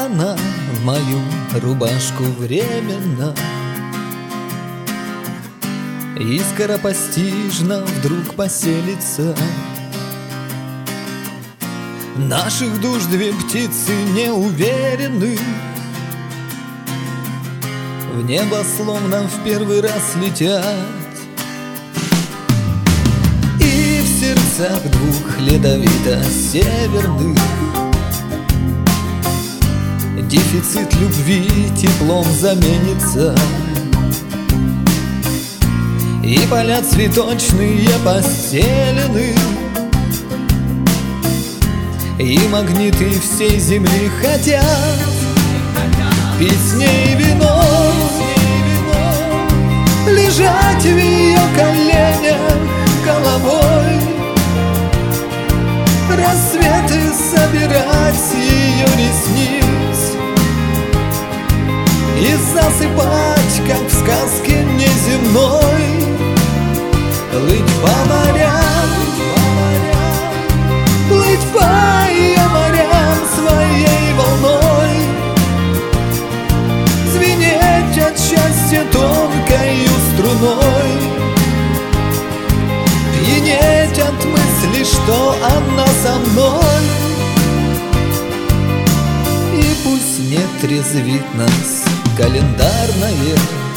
она в мою рубашку временно, и скоропостижно вдруг поселится. Наших душ две птицы не уверены, в небо словно в первый раз летят. И в сердцах двух ледовито-северных дефицит любви теплом заменится, и поля цветочные постелены, и магниты всей земли хотят пить с ней вино, лежать в ее коленях головой, рассветы собирать с ее ресниц и засыпать, как в сказке неземной, плыть по морям, плыть по ее морям своей волной, звенеть от счастья тонкою струной, пьянеть от мысли, что она со мной. И пусть не трезвит нас календарное,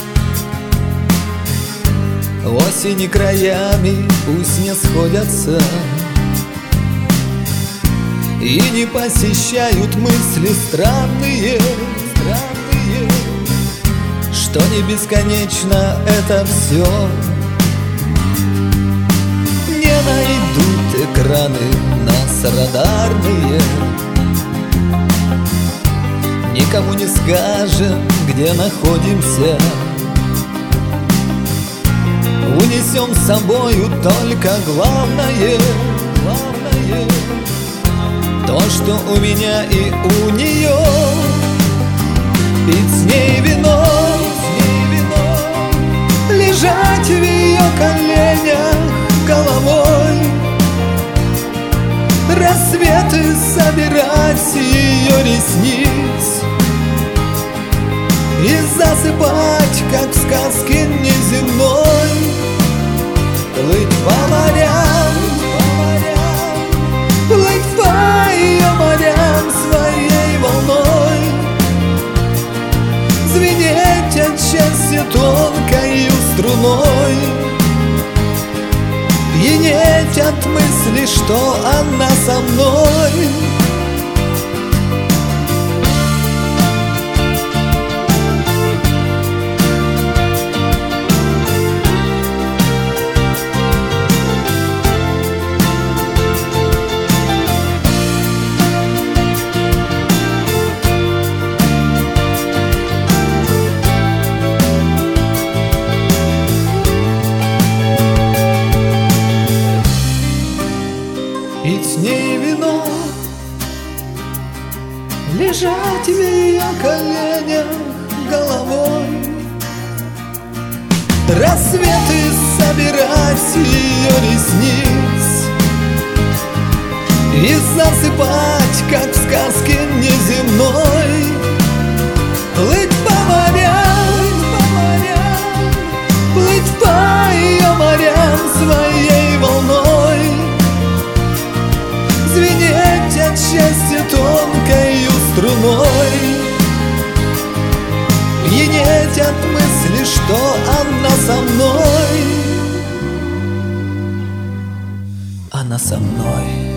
осени краями пусть не сходятся, и не посещают мысли странные, что не бесконечно это все. Не найдут экраны нас радарные, никому не скажем, где находимся. Унесем с собою только главное, то, что у меня и у нее. Пить с ней вино, лежать в ее коленях головой, рассветы собирать с ее ресниц и засыпать, как в сказке неземной, плыть по морям, плыть по ее морям своей волной, звенеть от счастья тонкою струной, пьянеть от мысли, что она со мной. Пить с ней вино, лежать в ее коленях головой, рассветы собирать с ее ресниц и засыпать, как в сказке неземной, плыть по морям, плыть по ее морям своей волной, звенеть от счастья тонкою струной, пьянеть от мысли, что она со мной. Она со мной.